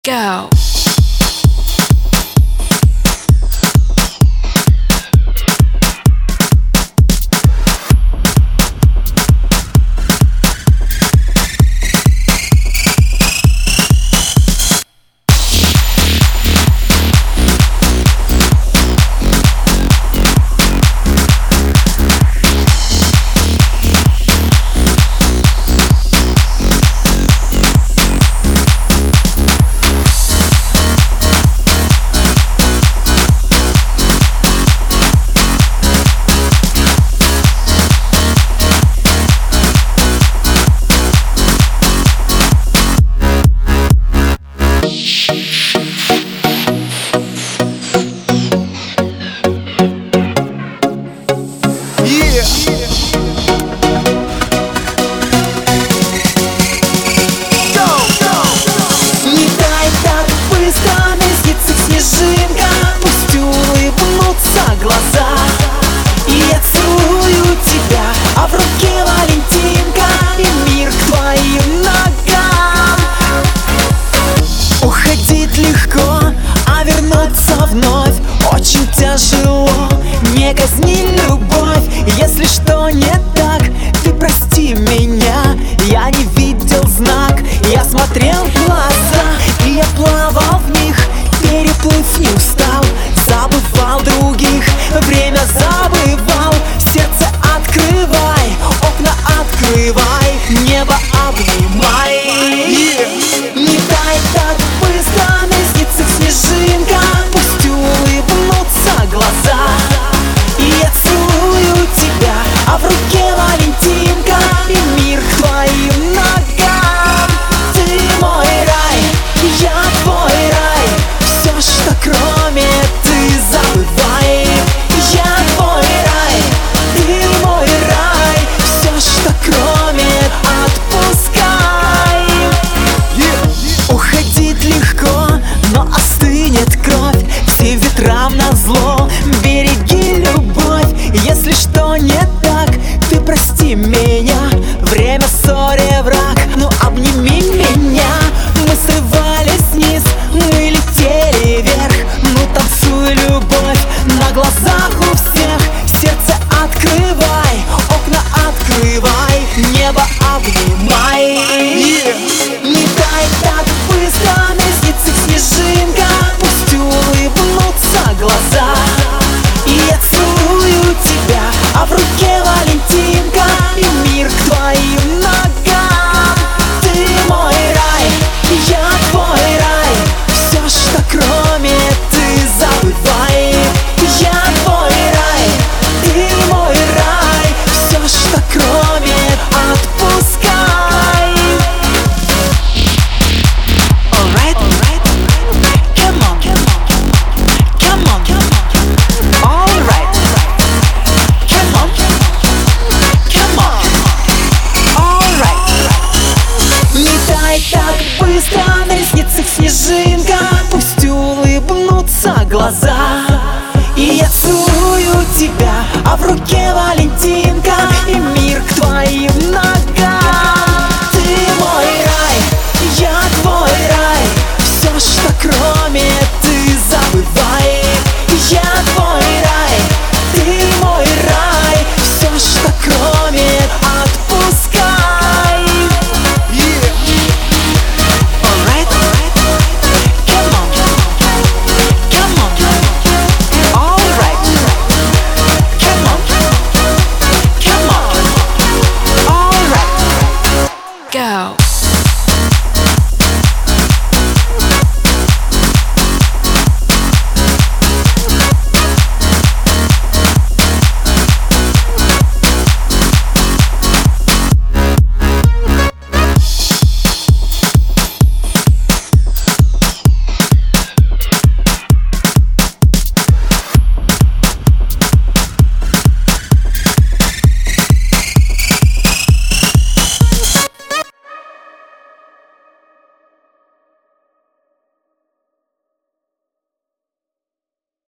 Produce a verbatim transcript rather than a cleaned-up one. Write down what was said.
go. Вновь очень тяжело, не казни любовь. Если что не так, ты прости меня. Я не видел знак, я смотрел в глаза, и я плавал в них, переплыв не устал. Забывал других, время забывал. Сердце открывай, окна открывай, небо обнимай. Не дай так быстро, на ресницах снежинка. Пусть улыбнутся глаза, и я целую тебя, а в руке Валентинка, и мир к твоим ногам. Ты мой рай, я твой рай, все, что кроме ты забывай. Я твой рай, ты мой рай, все, что кроме отпускай. Уходить легко, но остынет кровь, все ветрам назло. Береги любовь, если что не так, ты прости меня. Время ссоре враг, ну обними меня. Мы срывались вниз, мы летели вверх. Ну танцуй, любовь, на глазах у всех. Сердце открывай, окна открывай, небо обнимай. Не дай так быстро, на ресницах снежинка. Пусть улыбнутся глаза, и я целую тебя, а в руке Валентинка, и мир к твоим ногам. Ты мой рай, я твой рай, все, что кроме ты забывай. Я твой рай, ты мой рай, все, что кроме отпускай. Alright, alright, come on, come on, alright, come on, come on, alright. Не дай так быстро, на ресницах снежинка. Пусть улыбнутся глаза, и я целую тебя, а в руке Валентинка,